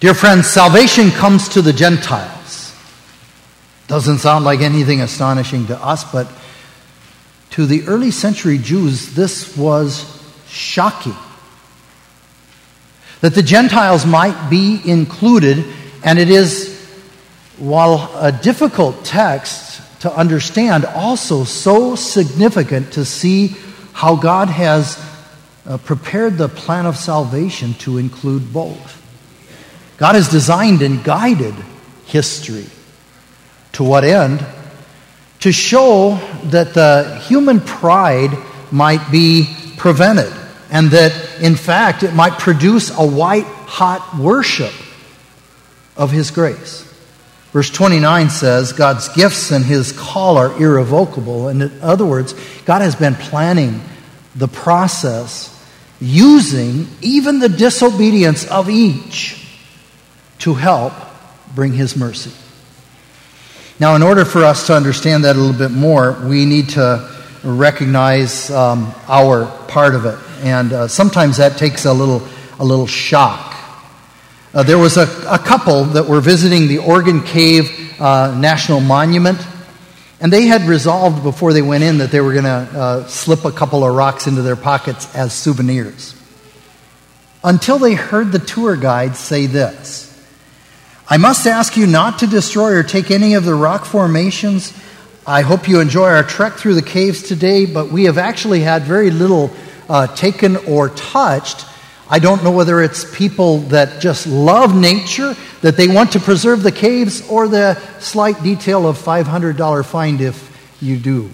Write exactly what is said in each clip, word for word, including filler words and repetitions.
Dear friends, salvation comes to the Gentiles. Doesn't sound like anything astonishing to us, but to the early century Jews, this was shocking. That the Gentiles might be included, and it is, while a difficult text to understand, also so significant to see how God has uh, prepared the plan of salvation to include both. God has designed and guided history. To what end? To show that the human pride might be prevented, and that, in fact, it might produce a white-hot worship of His grace. Verse twenty-nine says, God's gifts and His call are irrevocable. And in other words, God has been planning the process, using even the disobedience of each to help bring His mercy. Now, in order for us to understand that a little bit more, we need to recognize um, our part of it. And uh, sometimes that takes a little a little shock. Uh, there was a, a couple that were visiting the Organ Cave uh, National Monument, and they had resolved before they went in that they were going to uh, slip a couple of rocks into their pockets as souvenirs. Until they heard the tour guide say this: I must ask you not to destroy or take any of the rock formations. I hope you enjoy our trek through the caves today, but we have actually had very little uh, taken or touched. I don't know whether it's people that just love nature, that they want to preserve the caves, or the slight detail of five hundred dollars fine if you do.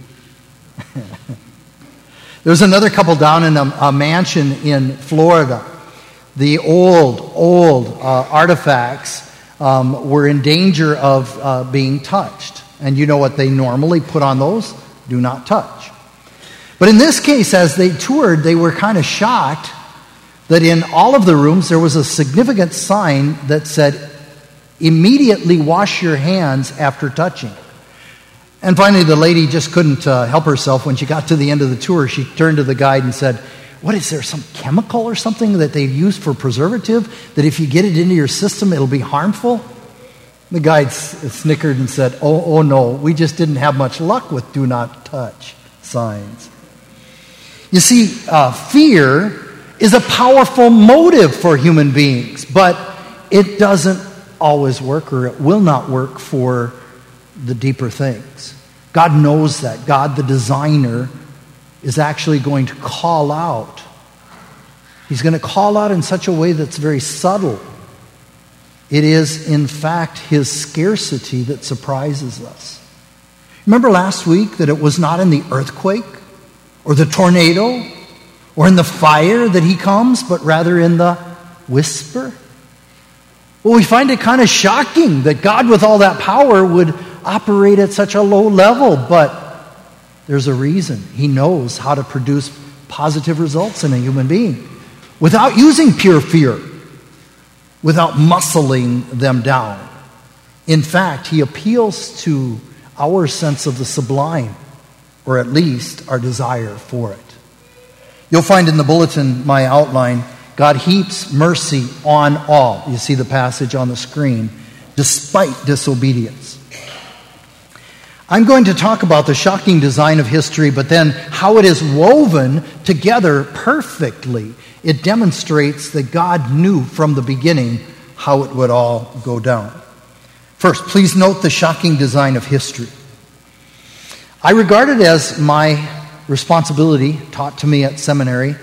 There's another couple down in a, a mansion in Florida. The old, old uh, artifacts um, were in danger of uh, being touched. And you know what they normally put on those? Do not touch. But in this case, as they toured, they were kind of shocked that in all of the rooms there was a significant sign that said, immediately wash your hands after touching. And finally, the lady just couldn't uh, help herself. When she got to the end of the tour, she turned to the guide and said, what, is there some chemical or something that they've used for preservative that if you get it into your system, it'll be harmful? The guide s- snickered and said, oh, oh no, we just didn't have much luck with do not touch signs. You see, uh, fear is a powerful motive for human beings, but it doesn't always work, or it will not work for the deeper things. God knows that. God, the designer, is actually going to call out. He's going to call out in such a way that's very subtle. It is, in fact, His scarcity that surprises us. Remember last week that it was not in the earthquake or the tornado or in the fire that He comes, but rather in the whisper? Well, we find it kind of shocking that God, with all that power, would operate at such a low level, but there's a reason. He knows how to produce positive results in a human being without using pure fear, without muscling them down. In fact, He appeals to our sense of the sublime, or at least our desire for it. You'll find in the bulletin my outline, God heaps mercy on all. You see the passage on the screen, despite disobedience. I'm going to talk about the shocking design of history, but then how it is woven together perfectly. It demonstrates that God knew from the beginning how it would all go down. First, please note the shocking design of history. I regard it as my responsibility, taught to me at seminary,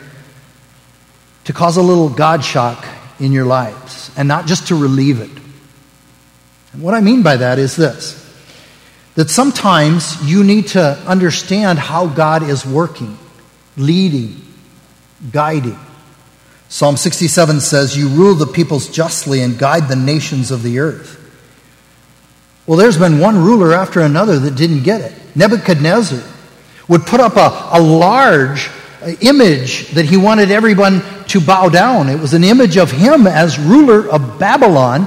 to cause a little God shock in your lives, and not just to relieve it. And what I mean by that is this: that sometimes you need to understand how God is working, leading, guiding. Psalm sixty-seven says, you rule the peoples justly and guide the nations of the earth. Well, there's been one ruler after another that didn't get it. Nebuchadnezzar would put up a, a large image that he wanted everyone to bow down. It was an image of him as ruler of Babylon.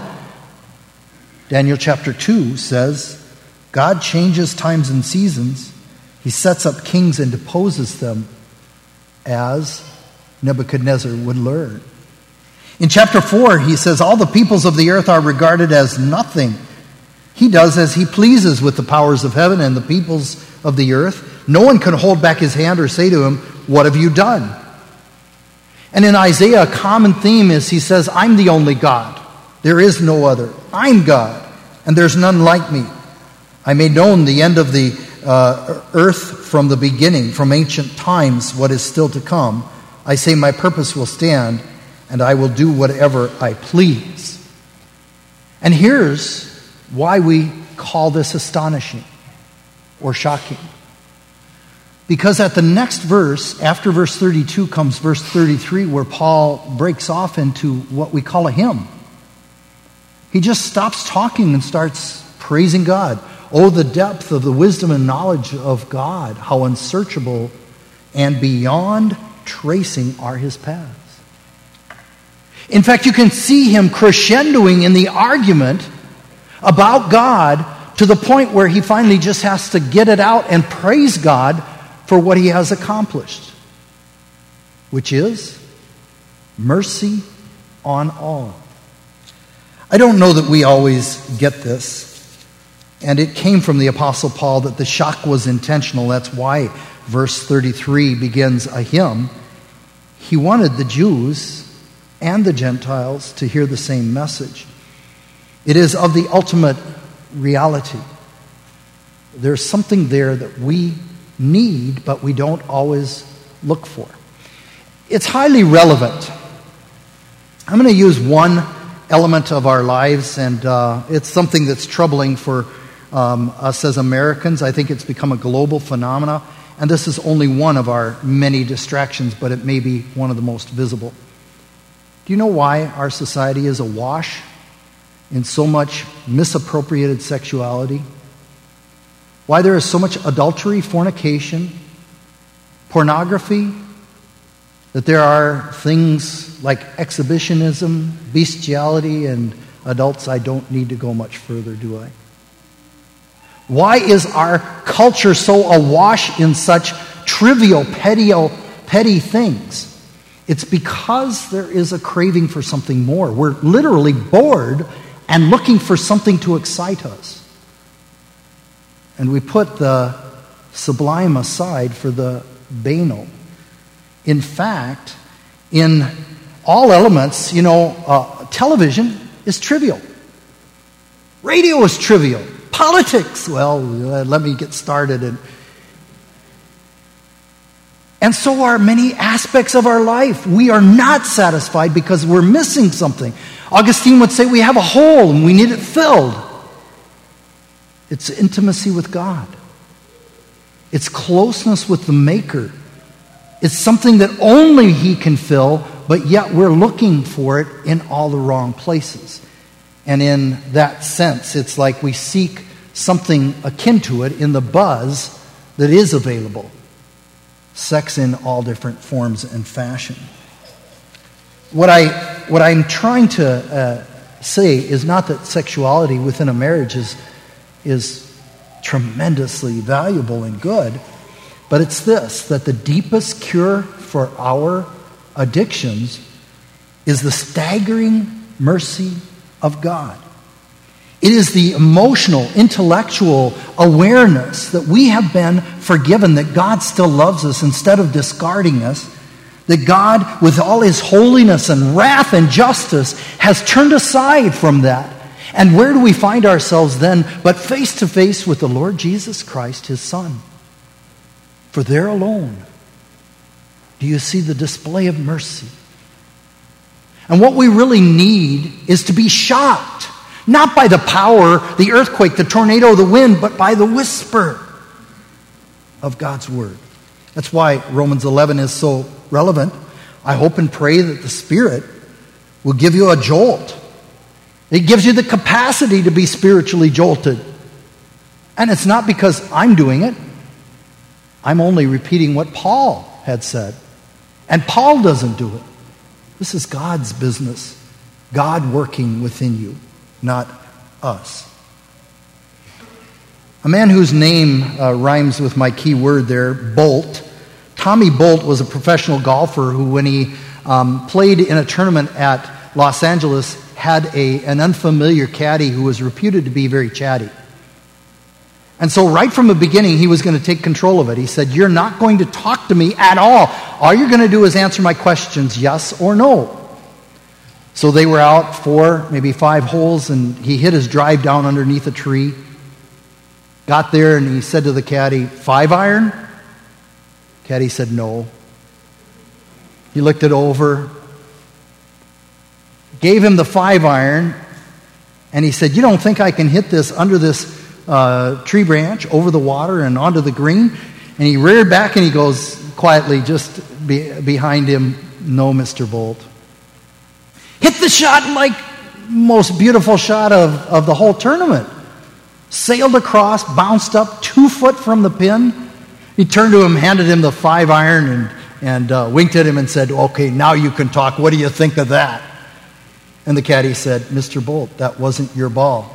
Daniel chapter two says, God changes times and seasons. He sets up kings and deposes them, as Nebuchadnezzar would learn. In chapter four, he says, all the peoples of the earth are regarded as nothing. He does as he pleases with the powers of heaven and the peoples of the earth. No one can hold back his hand or say to him, what have you done? And in Isaiah, a common theme is he says, I'm the only God. There is no other. I'm God, and there's none like me. I made known the end of the uh, earth from the beginning, from ancient times, what is still to come. I say my purpose will stand, and I will do whatever I please. And here's why we call this astonishing or shocking. Because at the next verse, after verse thirty-two, comes verse thirty-three, where Paul breaks off into what we call a hymn. He just stops talking and starts praising God. Oh, the depth of the wisdom and knowledge of God, how unsearchable and beyond tracing are his paths. In fact, you can see him crescendoing in the argument about God to the point where he finally just has to get it out and praise God for what he has accomplished, which is mercy on all. I don't know that we always get this, and it came from the Apostle Paul that the shock was intentional. That's why verse thirty-three begins a hymn. He wanted the Jews and the Gentiles to hear the same message. It is of the ultimate reality. There's something there that we need, but we don't always look for. It's highly relevant. I'm going to use one element of our lives, and uh, it's something that's troubling for um, us as Americans. I think it's become a global phenomena, and this is only one of our many distractions, but it may be one of the most visible. Do you know why our society is awash in so much misappropriated sexuality? Why there is so much adultery, fornication, pornography, that there are things like exhibitionism, bestiality, and adults, I don't need to go much further, do I? Why is our culture so awash in such trivial, petty, petty things? It's because there is a craving for something more. We're literally bored and looking for something to excite us. And we put the sublime aside for the banal. In fact, in all elements, you know, uh, television is trivial. Radio is trivial. Politics, well, uh, let me get started. And, and so are many aspects of our life. We are not satisfied because we're missing something. Augustine would say we have a hole and we need it filled. It's intimacy with God. It's closeness with the Maker. It's something that only He can fill, but yet we're looking for it in all the wrong places. And in that sense, it's like we seek something akin to it in the buzz that is available. Sex in all different forms and fashion. What, I, what I'm trying to uh, say is not that sexuality within a marriage is is tremendously valuable and good, but it's this, that the deepest cure for our addictions is the staggering mercy of God. It is the emotional, intellectual awareness that we have been forgiven, that God still loves us instead of discarding us, that God, with all His holiness and wrath and justice, has turned aside from that. And where do we find ourselves then but face to face with the Lord Jesus Christ, His Son? For there alone do you see the display of mercy. And what we really need is to be shocked, not by the power, the earthquake, the tornado, the wind, but by the whisper of God's Word. That's why Romans eleven is so relevant. I hope and pray that the Spirit will give you a jolt. It gives you the capacity to be spiritually jolted. And it's not because I'm doing it. I'm only repeating what Paul had said. And Paul doesn't do it. This is God's business. God working within you, not us. A man whose name uh, rhymes with my key word there, Bolt. Tommy Bolt was a professional golfer who, when he um, played in a tournament at Los Angeles had a, an unfamiliar caddy who was reputed to be very chatty. And so right from the beginning, he was going to take control of it. He said, "You're not going to talk to me at all. All you're going to do is answer my questions, yes or no." So they were out four, maybe five holes, and he hit his drive down underneath a tree. Got there, and he said to the caddy, "Five iron?" Caddy said, "No." He looked it over, gave him the five iron, and he said, "You don't think I can hit this under this uh, tree branch, over the water, and onto the green?" And he reared back, and he goes quietly, just be, behind him, "No, Mister Bolt." Hit the shot like most beautiful shot of, of the whole tournament. Sailed across, bounced up two foot from the pin. He turned to him, handed him the five iron, and, and uh, winked at him and said, "Okay, now you can talk. What do you think of that?" And the caddy said, "Mister Bolt, that wasn't your ball."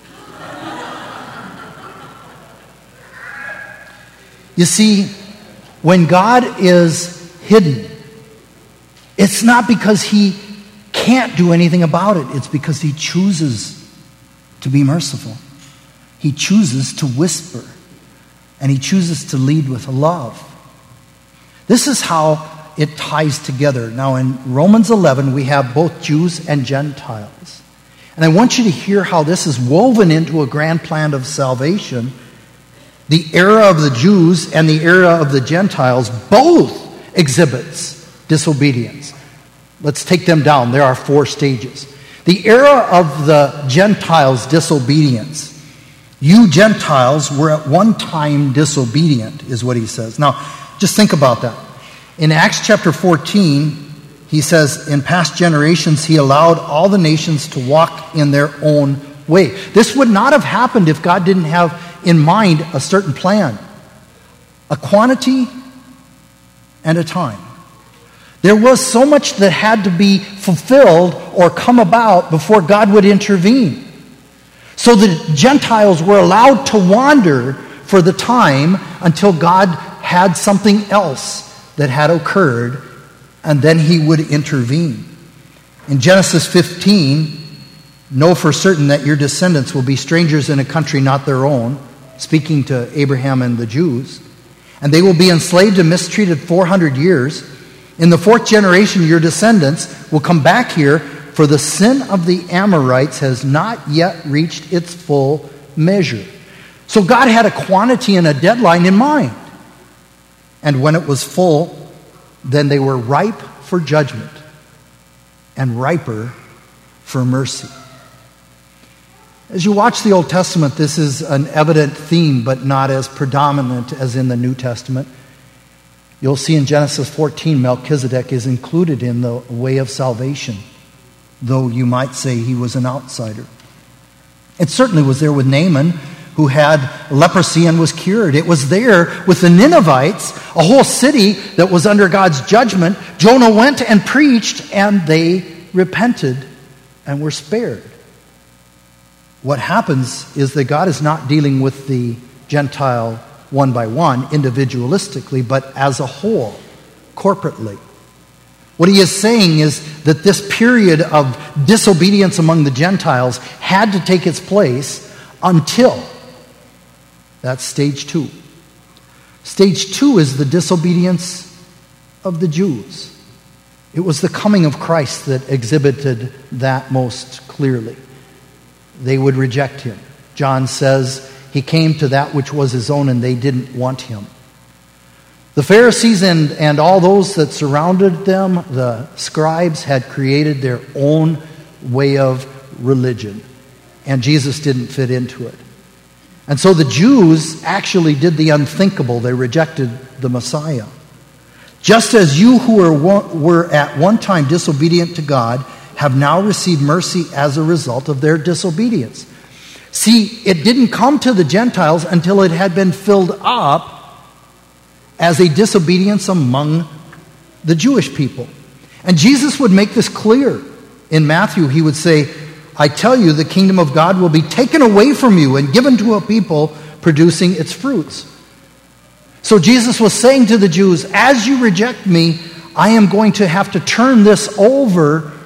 You see, when God is hidden, it's not because he can't do anything about it. It's because he chooses to be merciful. He chooses to whisper, and he chooses to lead with love. This is how it ties together. Now in Romans eleven, we have both Jews and Gentiles. And I want you to hear how this is woven into a grand plan of salvation. The era of the Jews and the era of the Gentiles both exhibits disobedience. Let's take them down. There are four stages. The era of the Gentiles' disobedience. You Gentiles were at one time disobedient, is what he says. Now, just think about that. In Acts chapter fourteen, he says, "In past generations, he allowed all the nations to walk in their own way." This would not have happened if God didn't have in mind a certain plan, a quantity and a time. There was so much that had to be fulfilled or come about before God would intervene. So the Gentiles were allowed to wander for the time until God had something else that had occurred, and then he would intervene. In Genesis fifteen, "Know for certain that your descendants will be strangers in a country not their own," speaking to Abraham and the Jews, "and they will be enslaved and mistreated four hundred years. In the fourth generation, your descendants will come back here, for the sin of the Amorites has not yet reached its full measure." So God had a quantity and a deadline in mind. And when it was full, then they were ripe for judgment and riper for mercy. As you watch the Old Testament, this is an evident theme, but not as predominant as in the New Testament. You'll see in Genesis fourteen, Melchizedek is included in the way of salvation, though you might say he was an outsider. It certainly was there with Naaman, who had leprosy and was cured. It was there with the Ninevites, a whole city that was under God's judgment. Jonah went and preached, and they repented and were spared. What happens is that God is not dealing with the Gentile one by one, individualistically, but as a whole, corporately. What he is saying is that this period of disobedience among the Gentiles had to take its place until that's stage two. Stage two is the disobedience of the Jews. It was the coming of Christ that exhibited that most clearly. They would reject him. John says he came to that which was his own, and they didn't want him. The Pharisees and, and all those that surrounded them, the scribes, had created their own way of religion, and Jesus didn't fit into it. And so the Jews actually did the unthinkable. They rejected the Messiah. Just as you who were, one, were at one time disobedient to God have now received mercy as a result of their disobedience. See, it didn't come to the Gentiles until it had been filled up as a disobedience among the Jewish people. And Jesus would make this clear. In Matthew, he would say, "I tell you, the kingdom of God will be taken away from you and given to a people producing its fruits." So Jesus was saying to the Jews, as you reject me, I am going to have to turn this over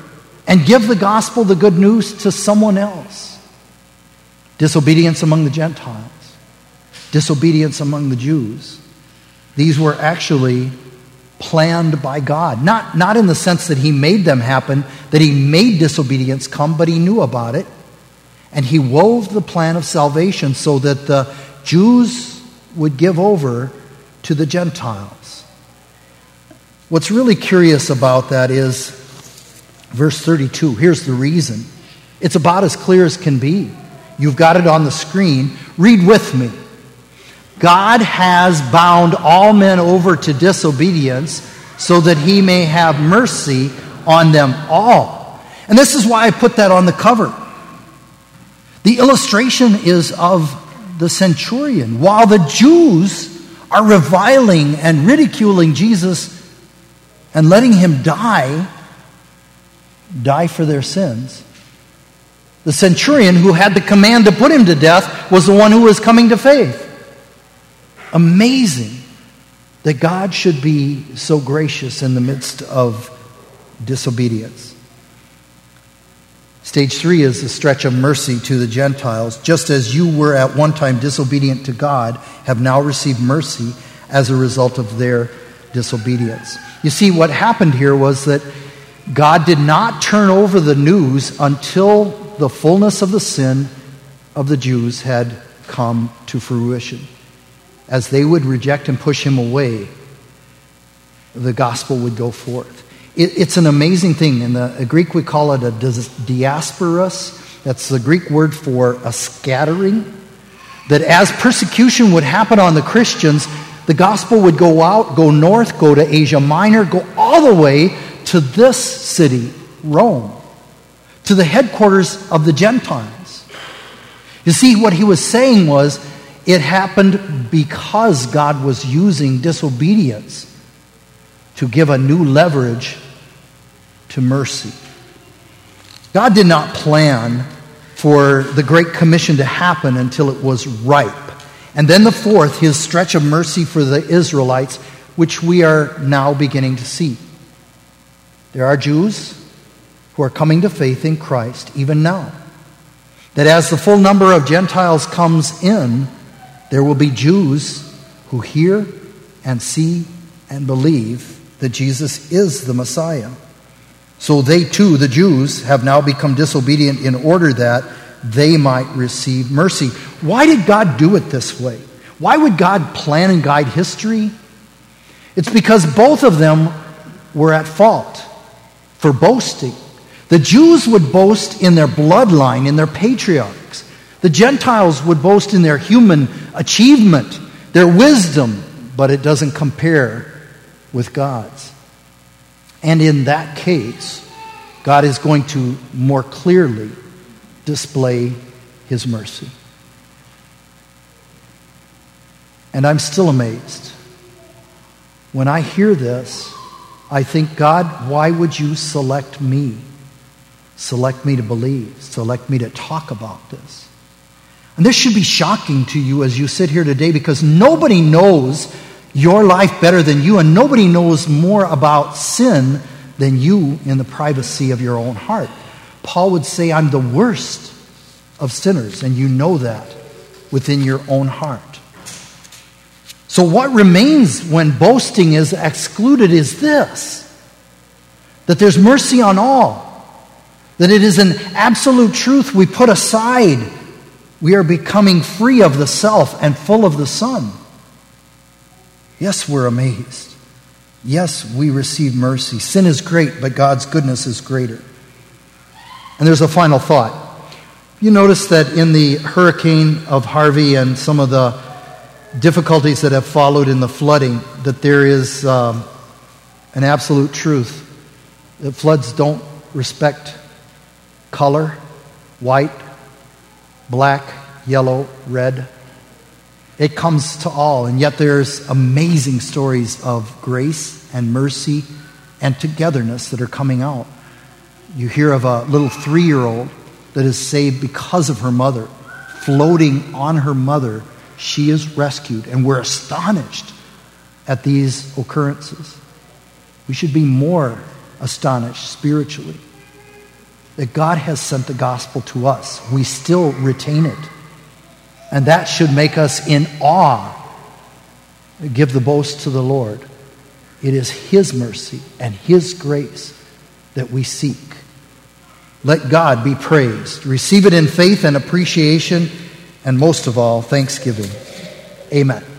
and give the gospel, the good news, to someone else. Disobedience among the Gentiles. Disobedience among the Jews. These were actually planned by God. Not, not in the sense that he made them happen, that he made disobedience come, but he knew about it. And he wove the plan of salvation so that the Jews would give over to the Gentiles. What's really curious about that is verse thirty-two. Here's the reason. It's about as clear as can be. You've got it on the screen. Read with me. God has bound all men over to disobedience so that he may have mercy on them all. And this is why I put that on the cover. The illustration is of the centurion. While the Jews are reviling and ridiculing Jesus and letting him die, die for their sins, the centurion who had the command to put him to death was the one who was coming to faith. Amazing that God should be so gracious in the midst of disobedience. Stage three is the stretch of mercy to the Gentiles. Just as you were at one time disobedient to God, have now received mercy as a result of their disobedience. You see, what happened here was that God did not turn over the news until the fullness of the sin of the Jews had come to fruition. As they would reject and push him away, the gospel would go forth. It, it's an amazing thing. In the Greek, we call it a diasporos. That's the Greek word for a scattering. That as persecution would happen on the Christians, the gospel would go out, go north, go to Asia Minor, go all the way to this city, Rome, to the headquarters of the Gentiles. You see, what he was saying was, it happened because God was using disobedience to give a new leverage to mercy. God did not plan for the Great Commission to happen until it was ripe. And then the fourth, his stretch of mercy for the Israelites, which we are now beginning to see. There are Jews who are coming to faith in Christ even now. That as the full number of Gentiles comes in, there will be Jews who hear and see and believe that Jesus is the Messiah. So they too, the Jews, have now become disobedient in order that they might receive mercy. Why did God do it this way? Why would God plan and guide history? It's because both of them were at fault for boasting. The Jews would boast in their bloodline, in their patriarchs. The Gentiles would boast in their human achievement, their wisdom, but it doesn't compare with God's. And in that case, God is going to more clearly display his mercy. And I'm still amazed. When I hear this, I think, God, why would you select me? Select me to believe, select me to talk about this. And this should be shocking to you as you sit here today, because nobody knows your life better than you, and nobody knows more about sin than you in the privacy of your own heart. Paul would say, I'm the worst of sinners, and you know that within your own heart. So what remains when boasting is excluded is this, that there's mercy on all, that it is an absolute truth we put aside. We are becoming free of the self and full of the Son. Yes, we're amazed. Yes, we receive mercy. Sin is great, but God's goodness is greater. And there's a final thought. You notice that in the hurricane of Harvey and some of the difficulties that have followed in the flooding, that there is um, an absolute truth. That floods don't respect color, white, black, yellow, red. It comes to all, and yet there's amazing stories of grace and mercy and togetherness that are coming out. You hear of a little three-year-old that is saved because of her mother. Floating on her mother, she is rescued, and we're astonished at these occurrences. We should be more astonished spiritually. that God has sent the gospel to us. We still retain it. And that should make us in awe. Give the boast to the Lord. It is His mercy and His grace that we seek. Let God be praised. Receive it in faith and appreciation, and most of all, thanksgiving. Amen.